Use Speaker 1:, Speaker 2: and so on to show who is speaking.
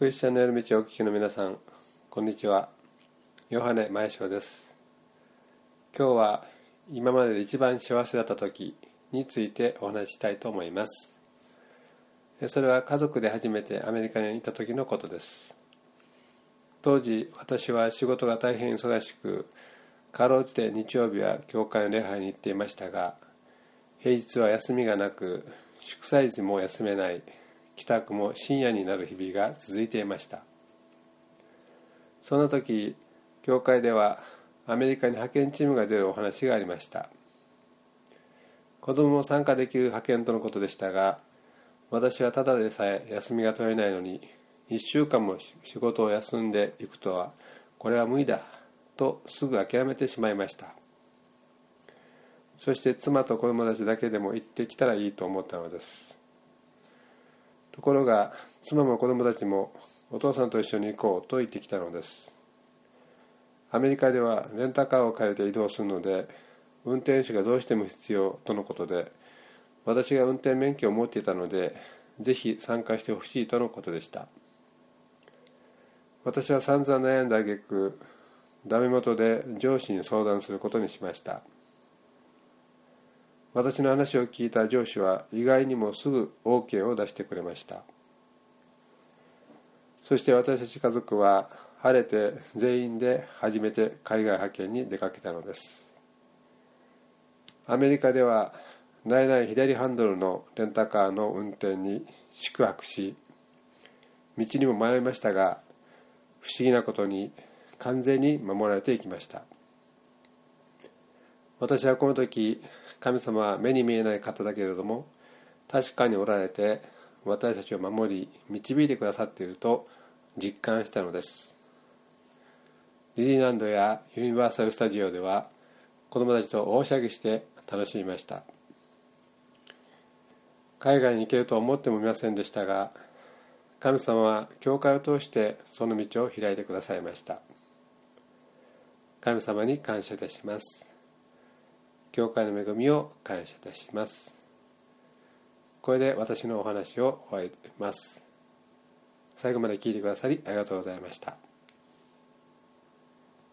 Speaker 1: クリスチャンの夜道をお聞きの皆さん、こんにちは。ヨハネ前章です。今日は今までで一番幸せだった時についてお話ししたいと思います。それは家族で初めてアメリカにいた時のことです。当時私は仕事が大変忙しく、かろうじて日曜日は教会の礼拝に行っていましたが、平日は休みがなく、祝祭日も休めない、帰宅も深夜になる日々が続いていました。その時、教会ではアメリカに派遣チームが出るお話がありました。子供も参加できる派遣とのことでしたが、私はただでさえ休みが取れないのに、1週間も仕事を休んでいくとは、これは無理だとすぐ諦めてしまいました。そして妻と子供たちだけでも行ってきたらいいと思ったのです。ところが妻も子供たちもお父さんと一緒に行こうと言ってきたのです。アメリカではレンタカーを借りて移動するので、運転手がどうしても必要とのことで、私が運転免許を持っていたので、ぜひ参加してほしいとのことでした。私は散々悩んだ挙句、ダメ元で上司に相談することにしました。私の話を聞いた上司は意外にもすぐ OK を出してくれました。そして私たち家族は晴れて全員で初めて海外派遣に出かけたのです。アメリカでは慣れない左ハンドルのレンタカーの運転に宿泊し、道にも迷いましたが、不思議なことに完全に守られていきました。私はこの時、神様は目に見えない方だけれども、確かにおられて私たちを守り導いてくださっていると実感したのです。ディズニーランドやユニバーサル・スタジオでは子供たちと大しゃぎして楽しみました。海外に行けると思ってもみませんでしたが、神様は教会を通してその道を開いてくださいました。神様に感謝いたします。教会の恵みを感謝いたします。これで私のお話を終わります。最後まで聞いてくださりありがとうございました。